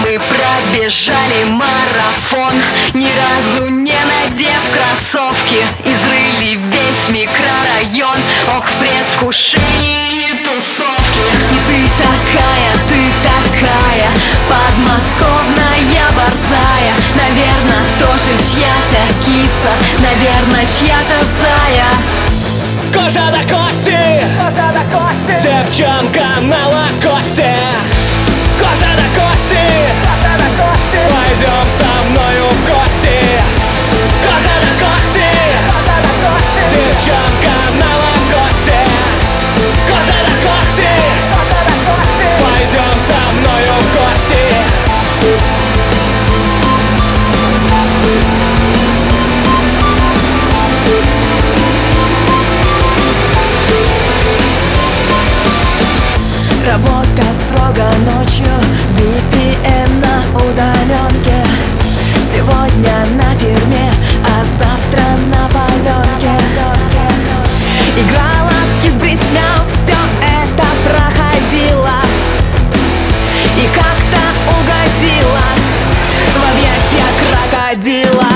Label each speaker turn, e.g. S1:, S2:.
S1: Мы пробежали марафон, ни разу не надев кроссовки. Изрыли весь микрорайон, ох, в предвкушении тусовки.
S2: И ты такая, подмосковная борзая. Наверно, тоже чья-то киса, наверно, чья-то зая.
S3: Кожа до кости, девчонка на лакосте. Кожа до кости, пойдем со мною в гости. Кожа до кости, девчонка на лакосте. Кожа до кости, пойдем со мною в гости.
S2: Работа строго ночью, VPN на удаленке. Сегодня на фирме, а завтра на паленке. Играла в кис-брись-мяу, все это проходила и как-то угодила в объятья крокодила.